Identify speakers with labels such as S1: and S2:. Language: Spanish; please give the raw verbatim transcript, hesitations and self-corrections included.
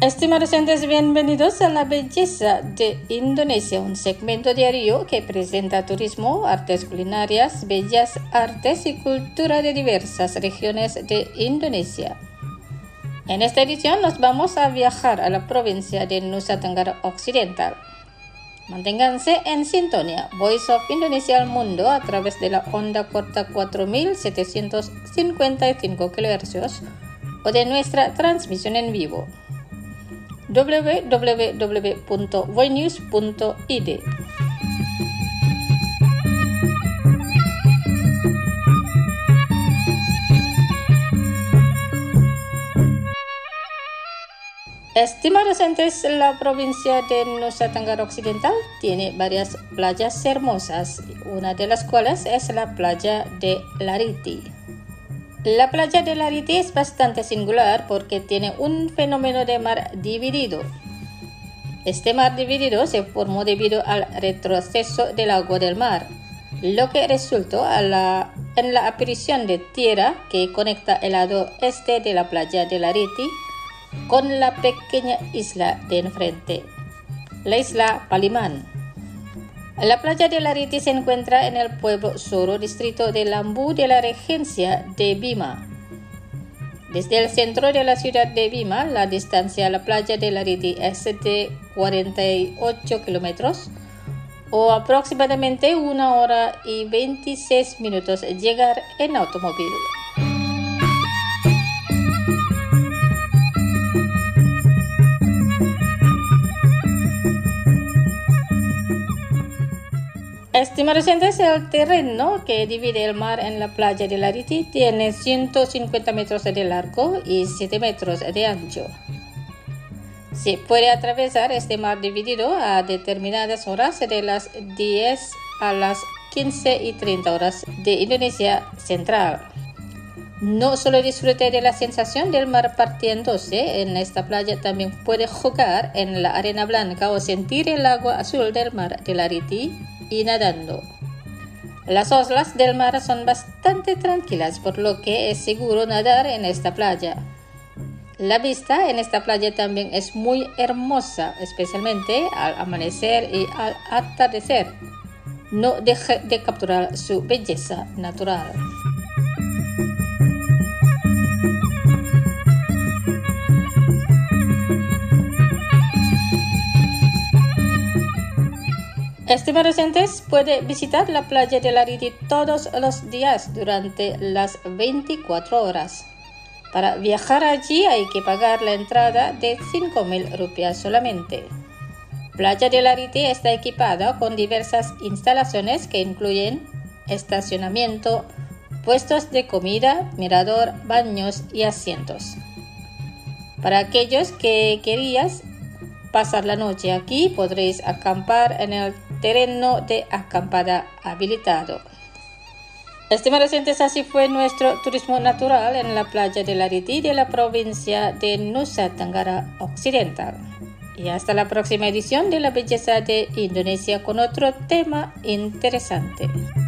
S1: Estimados oyentes, bienvenidos a La Belleza de Indonesia, un segmento diario que presenta turismo, artes culinarias, bellas artes y cultura de diversas regiones de Indonesia. En esta edición nos vamos a viajar a la provincia de Nusa Tenggara Occidental. Manténganse en sintonía, Voice of Indonesia al mundo a través de la onda corta cuatro mil setecientos cincuenta y cinco kilohercios o de nuestra transmisión en vivo w w w punto voinews punto i d. Estimados oyentes, la provincia de Nusa Tenggara Occidental tiene varias playas hermosas, una de las cuales es la playa de Lariti. La playa de Lariti es bastante singular porque tiene un fenómeno de mar dividido. Este mar dividido se formó debido al retroceso del agua del mar, lo que resultó a la, en la aparición de tierra que conecta el lado este de la playa de Lariti con la pequeña isla de enfrente, la isla Paliman. La playa de Lariti se encuentra en el pueblo Soro, distrito de Lambu de la regencia de Bima. Desde el centro de la ciudad de Bima, la distancia a la playa de Lariti es de cuarenta y ocho kilómetros o aproximadamente una hora y veintiséis minutos llegar en automóvil. Estimados oyentes, el terreno que divide el mar en la playa de Lariti tiene ciento cincuenta metros de largo y siete metros de ancho. Se puede atravesar este mar dividido a determinadas horas de las diez a las quince y treinta horas de Indonesia Central. No solo disfrute de la sensación del mar partiéndose en esta playa, también puede jugar en la arena blanca o sentir el agua azul del mar de Lariti y nadando. Las olas del mar son bastante tranquilas, por lo que es seguro nadar en esta playa. La vista en esta playa también es muy hermosa, especialmente al amanecer y al atardecer. No deje de capturar su belleza natural. Estimados oyentes, puede visitar la playa de Lariti todos los días durante las veinticuatro horas. Para viajar allí hay que pagar la entrada de cinco mil rupias solamente. Playa de Lariti está equipada con diversas instalaciones que incluyen estacionamiento, puestos de comida, mirador, baños y asientos. Para aquellos que querías pasar la noche aquí, podréis acampar en el terreno de acampada habilitado. Estimados oyentes, así fue nuestro turismo natural en la playa de Lariti de la provincia de Nusa Tenggara Occidental. Y hasta la próxima edición de La Belleza de Indonesia con otro tema interesante.